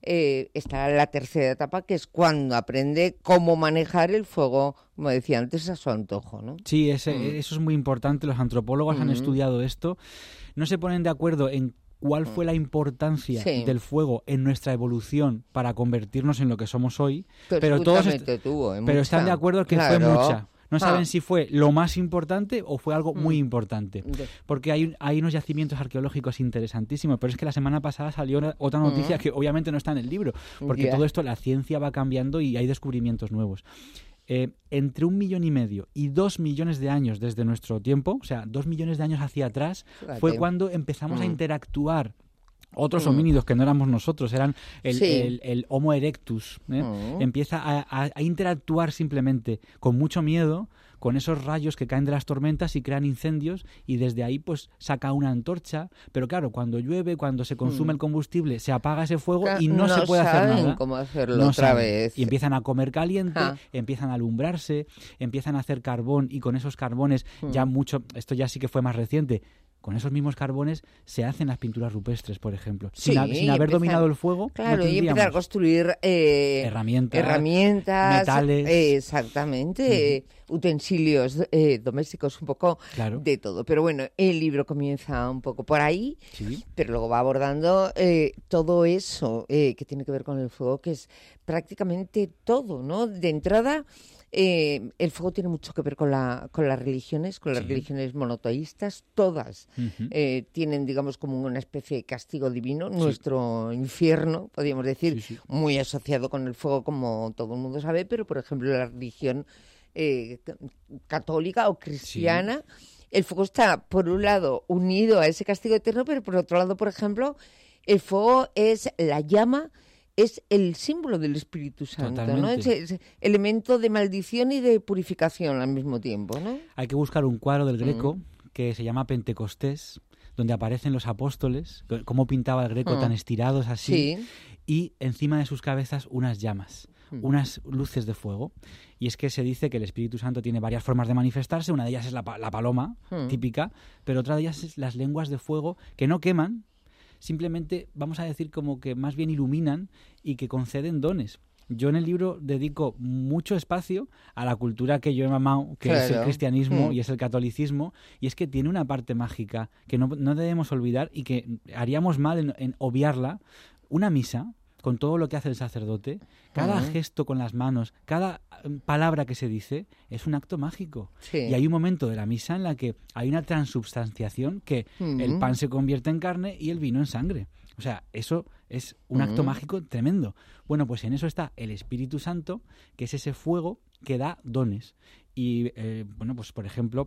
eh, está la tercera etapa, que es cuando aprende cómo manejar el fuego, como decía antes, a su antojo, ¿no? Sí, ese, Mm. eso es muy importante. Los antropólogos han Mm. estudiado esto. No se ponen de acuerdo en cuál fue la importancia Sí. del fuego en nuestra evolución para convertirnos en lo que somos hoy, Pues pero todos est- justamente tuvo, ¿eh? pero están Mucha. de acuerdo en que Claro. fue mucha. No Ah. saben si fue lo más importante o fue algo muy Mm. importante. De- Porque hay, hay unos yacimientos arqueológicos interesantísimos, pero es que la semana pasada salió una- otra noticia Mm. que obviamente no está en el libro, porque Ya. todo esto, la ciencia va cambiando y hay descubrimientos nuevos. Eh, entre un millón y medio y dos millones de años desde nuestro tiempo, o sea, dos millones de años hacia atrás, Fíjate. fue cuando empezamos a Mm. interactuar. Otros Mm. homínidos que no éramos nosotros, eran el, Sí. el- el Homo erectus. ¿eh? Mm. Empieza a, a- a interactuar simplemente con mucho miedo con esos rayos que caen de las tormentas y crean incendios, y desde ahí pues saca una antorcha, pero claro, cuando llueve, cuando se consume Mm. el combustible, se apaga ese fuego Claro, y no, no se puede hacer saben nada. cómo hacerlo No otra saben. vez. Y empiezan a comer caliente, Ah. empiezan a alumbrarse, empiezan a hacer carbón, y con esos carbones ya Mm. mucho, esto ya sí que fue más reciente, con esos mismos carbones se hacen las pinturas rupestres, por ejemplo. Sin, ha- Sí, sin haber empezar- dominado el fuego, no Claro, y empezar a tendríamos construir eh, herramientas, herramientas, metales. eh, exactamente, eh, utensilios eh, domésticos, un poco Claro. de todo. Pero bueno, el libro comienza un poco por ahí, Sí. pero luego va abordando eh, todo eso eh, que tiene que ver con el fuego, que es prácticamente todo, ¿no? De entrada, eh, el fuego tiene mucho que ver con, la, con las religiones, con las Sí. religiones monoteístas, todas Ujú. eh, tienen, digamos, como una especie de castigo divino, nuestro infierno, podríamos decir, Sí, sí. muy asociado con el fuego, como todo el mundo sabe, pero, por ejemplo, la religión eh, c- católica o cristiana, el fuego está, por un lado, unido a ese castigo eterno, pero por otro lado, por ejemplo, el fuego es la llama, es el símbolo del Espíritu Santo, ¿no? Totalmente. Es, es elemento de maldición y de purificación al mismo tiempo, ¿no? Hay que buscar un cuadro del Greco Mm. que se llama Pentecostés, donde aparecen los apóstoles, c- cómo pintaba el Greco Mm. tan estirados así, Sí. y encima de sus cabezas unas llamas, Mm. unas luces de fuego. Y es que se dice que el Espíritu Santo tiene varias formas de manifestarse, una de ellas es la, pa- la paloma, Mm. típica, pero otra de ellas es las lenguas de fuego que no queman, simplemente, vamos a decir, como que más bien iluminan y que conceden dones. Yo en el libro dedico mucho espacio a la cultura que yo he mamado, que es el Claro. cristianismo Mm. y es el catolicismo, y es que tiene una parte mágica que no, no debemos olvidar y que haríamos mal en, en obviarla. Una misa, con todo lo que hace el sacerdote, cada Mm. gesto con las manos, cada eh, palabra que se dice, es un acto mágico. Sí. Y hay un momento de la misa en la que hay una transubstanciación, que Mm. el pan se convierte en carne y el vino en sangre. O sea, eso es un acto Mm. mágico tremendo. Bueno, pues en eso está el Espíritu Santo, que es ese fuego que da dones. Y, eh, bueno, pues por ejemplo,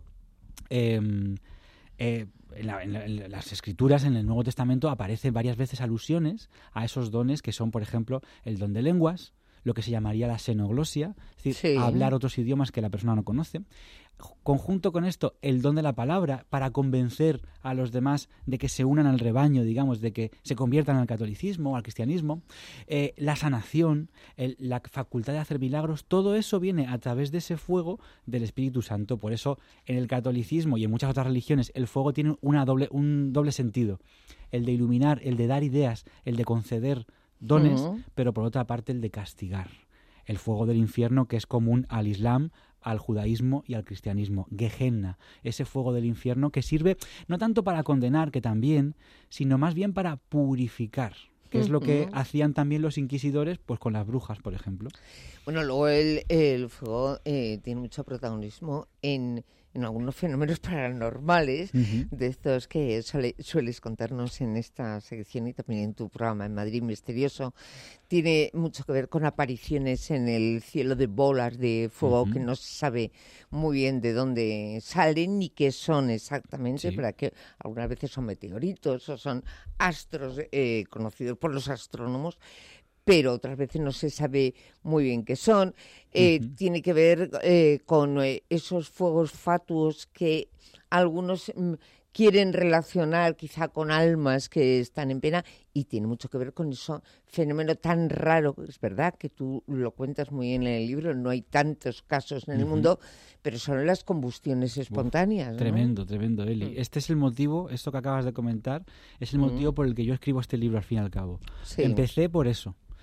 em, eh, en, la- en la- en las Escrituras, en el Nuevo Testamento, aparecen varias veces alusiones a esos dones que son, por ejemplo, el don de lenguas, lo que se llamaría la xenoglosia, es decir, Sí. hablar otros idiomas que la persona no conoce. Conjunto con esto, el don de la palabra para convencer a los demás de que se unan al rebaño, digamos, de que se conviertan al catolicismo o al cristianismo, eh, la sanación, el- la facultad de hacer milagros, todo eso viene a través de ese fuego del Espíritu Santo. Por eso en el catolicismo y en muchas otras religiones el fuego tiene una doble, un doble sentido, el de iluminar, el de dar ideas, el de conceder dones, Ujú. pero por otra parte el de castigar. El fuego del infierno, que es común al Islam, al judaísmo y al cristianismo. Gehenna, ese fuego del infierno que sirve no tanto para condenar, que también, sino más bien para purificar, que es lo que Ujú. hacían también los inquisidores pues con las brujas, por ejemplo. Bueno, luego el, el fuego eh, tiene mucho protagonismo en, en algunos fenómenos paranormales, Ujú. de estos que suele- sueles contarnos en esta sección y también en tu programa en Madrid Misterioso. Tiene mucho que ver con apariciones en el cielo de bolas de fuego Ujú. que no se sabe muy bien de dónde salen ni qué son exactamente, Sí. para que algunas veces son meteoritos o son astros eh, conocidos por los astrónomos, pero otras veces no se sabe muy bien qué son. Eh, Ujú. Tiene que ver eh, con eh, esos fuegos fatuos que algunos mm, quieren relacionar quizá con almas que están en pena, y tiene mucho que ver con ese fenómeno tan raro. Es verdad que tú lo cuentas muy bien en el libro, no hay tantos casos en el Ujú. mundo, pero son las combustiones espontáneas, ¿no? Tremendo, tremendo, Eli. Mm. Este es el motivo, esto que acabas de comentar, es el Mm. motivo por el que yo escribo este libro al fin y al cabo. Sí. Empecé por eso,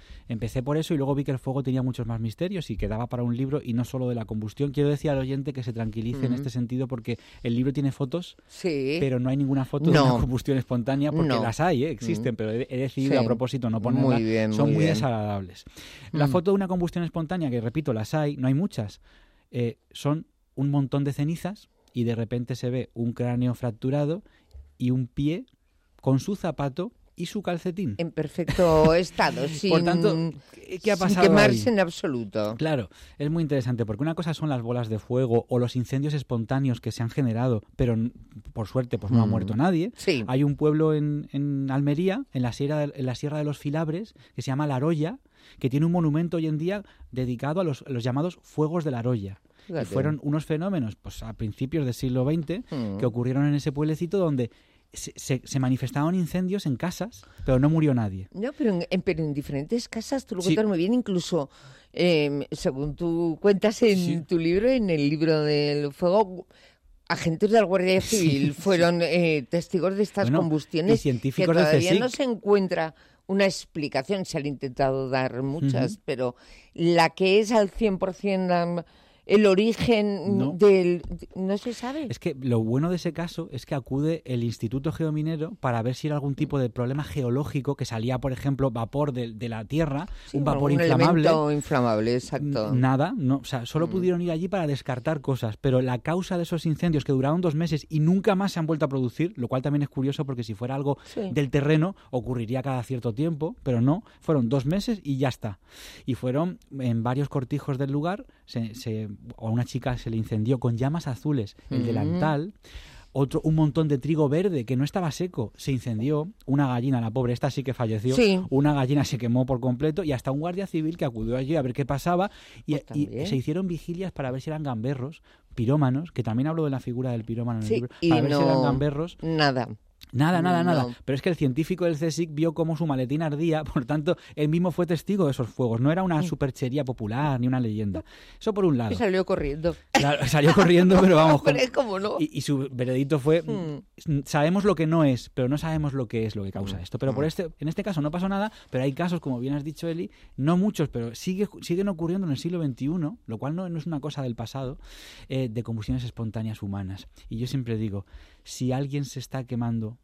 Empecé por eso y luego vi que el fuego tenía muchos más misterios y que daba para un libro y no solo de la combustión. Quiero decir al oyente que se tranquilice mm. en este sentido porque el libro tiene fotos, sí. pero no hay ninguna foto no. de una combustión espontánea porque no. las hay, ¿eh? existen, mm. pero he, he decidido sí. a propósito no ponerlas. Muy bien, Son muy, muy bien. desagradables. Mm. La foto de una combustión espontánea, que repito, las hay, no hay muchas, eh, son un montón de cenizas y de repente se ve un cráneo fracturado y un pie con su zapato y su calcetín. En perfecto estado, sin, Por tanto, ¿qué ha pasado sin quemarse ahí? En absoluto. Claro, es muy interesante, porque una cosa son las bolas de fuego o los incendios espontáneos que se han generado, pero por suerte pues no mm. ha muerto nadie. Sí. Hay un pueblo en, en Almería, en la, sierra de, en la Sierra de los Filabres, que se llama La Roya, que tiene un monumento hoy en día dedicado a los, a los llamados fuegos de La Roya. Y fueron unos fenómenos pues a principios del siglo veinte mm. que ocurrieron en ese pueblecito donde Se, se, se manifestaban incendios en casas, pero no murió nadie. No, pero en, en, pero en diferentes casas, tú lo sí. cuentas muy bien, incluso, eh, según tú cuentas en sí. tu libro, en el libro del fuego, agentes de la Guardia Civil sí, fueron sí. Eh, testigos de estas bueno, combustiones y científicos que todavía del no se encuentra una explicación, se han intentado dar muchas, uh-huh. pero la que es al cien por ciento... El origen no. del... no se sabe. Es que lo bueno de ese caso es que acude el Instituto Geominero para ver si era algún tipo de problema geológico, que salía, por ejemplo, vapor de, de la tierra, sí, un vapor un inflamable. elemento inflamable, exacto. Nada, no, o sea, solo mm. pudieron ir allí para descartar cosas, pero la causa de esos incendios que duraron dos meses y nunca más se han vuelto a producir, lo cual también es curioso porque si fuera algo sí. del terreno ocurriría cada cierto tiempo, pero no, fueron dos meses y ya está. Y fueron en varios cortijos del lugar, se... se a una chica se le incendió con llamas azules el delantal, otro un montón de trigo verde que no estaba seco, se incendió, una gallina, la pobre, esta sí que falleció, sí. una gallina se quemó por completo y hasta un guardia civil que acudió allí a ver qué pasaba y, pues y se hicieron vigilias para ver si eran gamberros, pirómanos, que también hablo de la figura del pirómano en sí, el libro, para ver no, si eran gamberros. Nada. Nada, nada, no. nada. Pero es que el científico del CSIC vio cómo su maletín ardía, por tanto, él mismo fue testigo de esos fuegos. No era una superchería popular ni una leyenda. Eso por un lado. Y salió corriendo. Claro, salió corriendo, pero vamos. Pero es como no. Y, y su veredicto fue, hmm. sabemos lo que no es, pero no sabemos lo que es lo que causa esto. Pero por este, en este caso no pasó nada, pero hay casos, como bien has dicho, Eli, no muchos, pero sigue, siguen ocurriendo en el siglo veintiuno, lo cual no, no es una cosa del pasado, eh, de combustiones espontáneas humanas. Y yo siempre digo, si alguien se está quemando,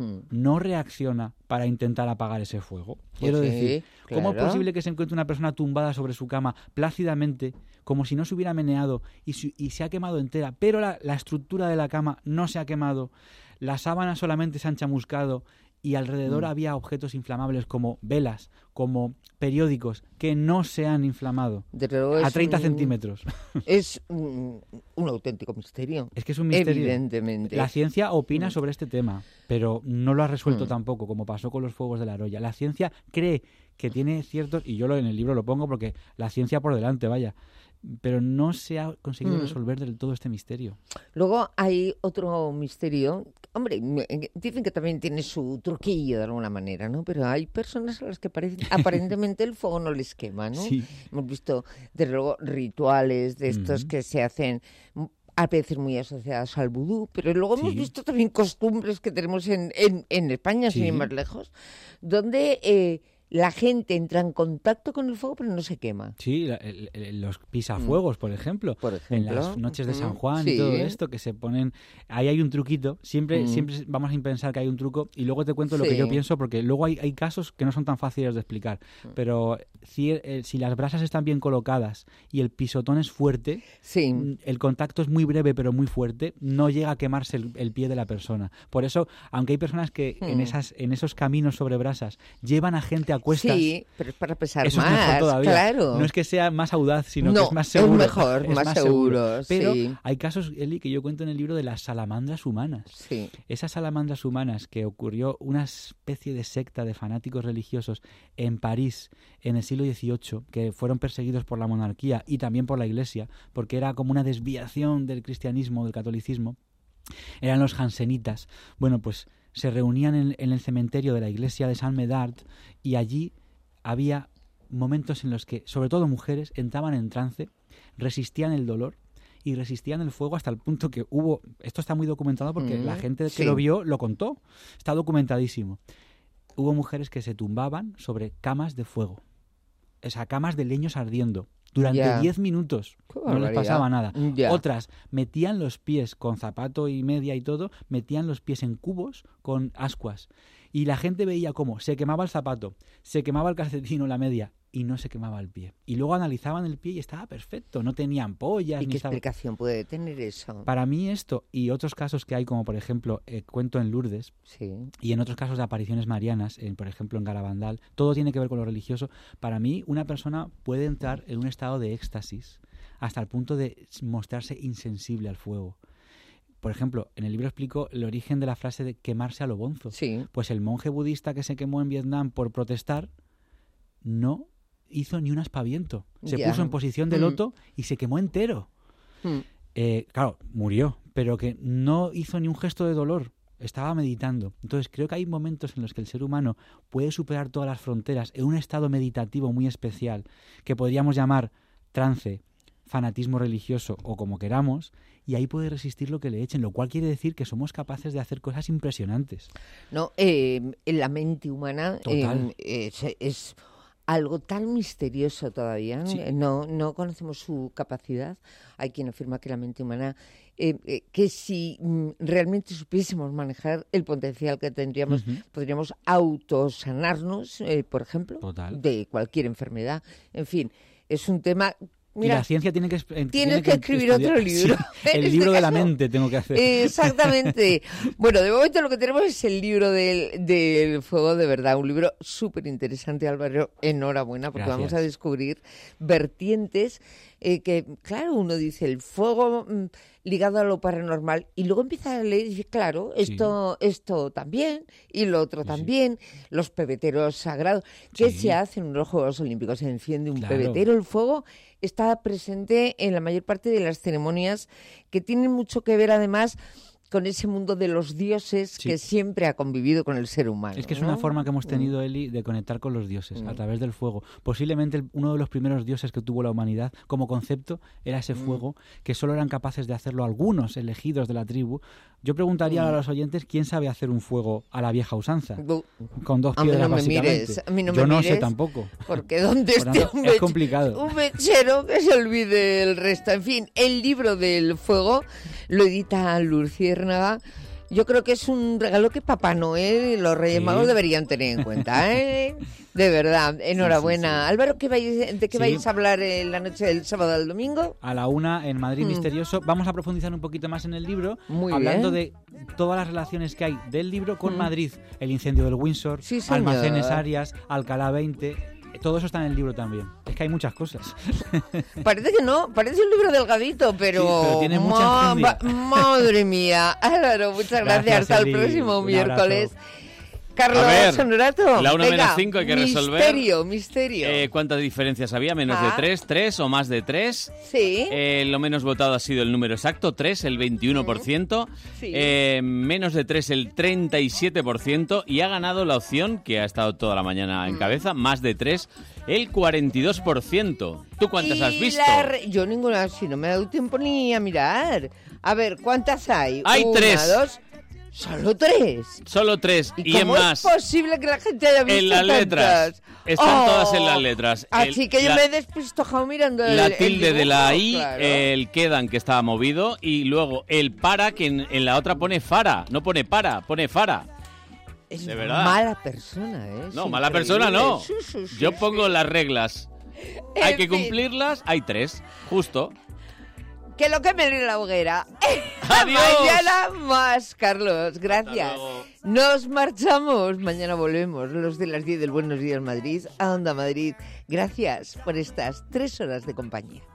no reacciona para intentar apagar ese fuego. Quiero pues sí, decir, ¿cómo claro. es posible que se encuentre una persona tumbada sobre su cama plácidamente, como si no se hubiera meneado y, su, y se ha quemado entera, pero la, la estructura de la cama no se ha quemado, la sábana solamente se han chamuscado y alrededor mm. había objetos inflamables como velas, como periódicos que no se han inflamado a treinta un, centímetros? Es un, un auténtico misterio. Es que es un misterio. Evidentemente. La ciencia opina mm. sobre este tema, pero no lo ha resuelto mm. tampoco, como pasó con los fuegos de La Roya. La ciencia cree que tiene ciertos, y yo lo, en el libro lo pongo porque la ciencia por delante, vaya, pero no se ha conseguido mm. resolver del todo este misterio. Luego hay otro misterio. Hombre, dicen que también tiene su truquillo de alguna manera, ¿no? Pero hay personas a las que parece, aparentemente el fuego no les quema, ¿no? Sí. Hemos visto, desde luego, rituales de estos mm. que se hacen a veces muy asociados al vudú, pero luego sí. hemos visto también costumbres que tenemos en, en, en España, sí. sin ir más lejos, donde... Eh, la gente entra en contacto con el fuego, pero no se quema. Sí, la, el, el, los pisafuegos, mm. por, ejemplo, por ejemplo. En las noches de San Juan sí. y todo esto, que se ponen... Ahí hay un truquito. Siempre, mm. siempre vamos a pensar que hay un truco y luego te cuento sí. lo que yo pienso, porque luego hay, hay casos que no son tan fáciles de explicar. Mm. Pero si, eh, si las brasas están bien colocadas y el pisotón es fuerte, sí. el contacto es muy breve pero muy fuerte, no llega a quemarse el, el pie de la persona. Por eso, aunque hay personas que mm. en, esas, en esos caminos sobre brasas llevan a gente a cuestas... Sí. Pero es para pesar Eso más, es mejor todavía. Claro. No es que sea más audaz, sino no, que es más seguro. Es mejor, es más, más seguro. seguro. Pero sí. hay casos, Eli, que yo cuento en el libro de las salamandras humanas. Sí. Esas salamandras humanas que ocurrió una especie de secta de fanáticos religiosos en París en el siglo dieciocho, que fueron perseguidos por la monarquía y también por la Iglesia, porque era como una desviación del cristianismo, del catolicismo. Eran los jansenitas. Bueno, pues se reunían en, en el cementerio de la iglesia de Saint Médard y allí había momentos en los que, sobre todo mujeres, entraban en trance, resistían el dolor y resistían el fuego hasta el punto que hubo... Esto está muy documentado porque mm, la gente que sí. lo vio lo contó. Está documentadísimo. Hubo mujeres que se tumbaban sobre camas de fuego. o sea, camas de leños ardiendo durante Ya. diez minutos. Qué No les barbaridad. pasaba nada. Ya. Otras metían los pies con zapato y media y todo, metían los pies en cubos con ascuas. Y la gente veía cómo se quemaba el zapato, se quemaba el calcetín o la media y no se quemaba el pie. Y luego analizaban el pie y estaba perfecto, no tenía ampollas. ¿Y ni qué estaba... explicación puede tener eso? Para mí esto y otros casos que hay, como por ejemplo eh, Cuento en Lourdes, Sí. y en otros casos de apariciones marianas, en, por ejemplo en Garabandal, todo tiene que ver con lo religioso. Para mí una persona puede entrar en un estado de éxtasis hasta el punto de mostrarse insensible al fuego. Por ejemplo, en el libro explico el origen de la frase de quemarse a lo bonzo. Sí. Pues el monje budista que se quemó en Vietnam por protestar no hizo ni un aspaviento. Se Ya. puso en posición de Mm. loto y se quemó entero. Mm. Eh, claro, murió, pero que no hizo ni un gesto de dolor. Estaba meditando. Entonces creo que hay momentos en los que el ser humano puede superar todas las fronteras en un estado meditativo muy especial que podríamos llamar trance, fanatismo religioso o como queramos, y ahí puede resistir lo que le echen, lo cual quiere decir que somos capaces de hacer cosas impresionantes. No, eh, en la mente humana Total. eh, es, es algo tan misterioso todavía. Sí. No, no conocemos su capacidad. Hay quien afirma que la mente humana, eh, eh, que si mm, realmente supiésemos manejar el potencial que tendríamos, Ujú. podríamos autosanarnos, eh, por ejemplo, Total. de cualquier enfermedad. En fin, es un tema... Y Mira, la ciencia tiene que... es- eh, tienes tiene que escribir estudiar- otro libro. Sí, En el este libro de la caso, mente tengo que hacer. Exactamente. Bueno, de momento lo que tenemos es el libro del, del fuego de verdad, un libro súper interesante, Álvaro. Enhorabuena, porque Gracias. vamos a descubrir vertientes eh, que, claro, uno dice el fuego mm, ligado a lo paranormal y luego empieza a leer y dice, claro, esto, esto también y lo otro también, los pebeteros sagrados. ¿Qué Sí. se hace en los Juegos Olímpicos? Se enciende un Claro. pebetero, el fuego está presente en la mayor parte de las ceremonias que tienen mucho que ver además con ese mundo de los dioses Sí. que siempre ha convivido con el ser humano. Es que es ¿no? una forma que hemos Mm. tenido, Eli, de conectar con los dioses, a Mm. través del fuego. Posiblemente el- uno de los primeros dioses que tuvo la humanidad como concepto era ese Mm. fuego, que solo eran capaces de hacerlo algunos elegidos de la tribu. Yo preguntaría Mm. a los oyentes quién sabe hacer un fuego a la vieja usanza, Bu- con dos A mí piedras no me básicamente. mires, a mí no Yo me no sé mires, tampoco. Porque donde Por esté tanto, un, es mech- complicado. un mechero que se olvide el resto. En fin, el libro del fuego lo edita Luciérnaga. Yo creo que es un regalo que Papá Noel y los Reyes Sí. Magos deberían tener en cuenta, ¿eh? De verdad, enhorabuena. Álvaro, ¿qué vais, ¿de qué Sí. vais a hablar en la noche del sábado al domingo? A la una en Madrid Mm. Misterioso. Vamos a profundizar un poquito más en el libro, Muy hablando bien. de todas las relaciones que hay del libro con Mm. Madrid. El incendio del Windsor, Sí, señor. Almacenes Arias, Alcalá veinte. Todo eso está en el libro también. Es que hay muchas cosas. Parece que no, parece un libro delgadito, pero, Sí, pero tiene mucha ma- enjundia. va- madre mía. Álvaro, muchas gracias. Gracias, Hasta el Eli. próximo Un miércoles. abrazo. Carlos A ver, Honorato, la una venga, menos cinco hay que resolver. Misterio, misterio. Eh, ¿Cuántas diferencias había? ¿Menos Ah. de tres? ¿Tres o más de tres? Sí. Eh, lo menos votado ha sido el número exacto, tres, el veintiuno por ciento. Sí. Eh, menos de tres, el treinta y siete por ciento. Y ha ganado la opción, que ha estado toda la mañana Mm. en cabeza, más de tres, el cuarenta y dos por ciento. ¿Tú cuántas Y has visto? la re- Yo ninguna, si no me ha dado tiempo ni a mirar. A ver, ¿cuántas hay? Hay Una, tres. dos, solo tres. Solo tres. ¿Y, Y, en cómo más, es posible que la gente haya visto en las tantas? letras. Están Oh, todas en las letras. El- Así que yo la- me he despistojado mirando el La el tilde de la dibujo, I, claro. el quedan que estaba movido y luego el para que en, en la otra pone fara, no pone para, pone fara. Es de verdad. mala persona, ¿eh? Es No, mala increíble. persona no. Sí, sí, sí, Yo sí. pongo las reglas. En Hay que fin. cumplirlas, hay tres, justo. Que lo quemen en la hoguera. ¡Adiós! Mañana más, Carlos. Gracias. Nos marchamos. Mañana volvemos. Los de las diez del Buenos Días Madrid a Onda Madrid. Gracias por estas tres horas de compañía.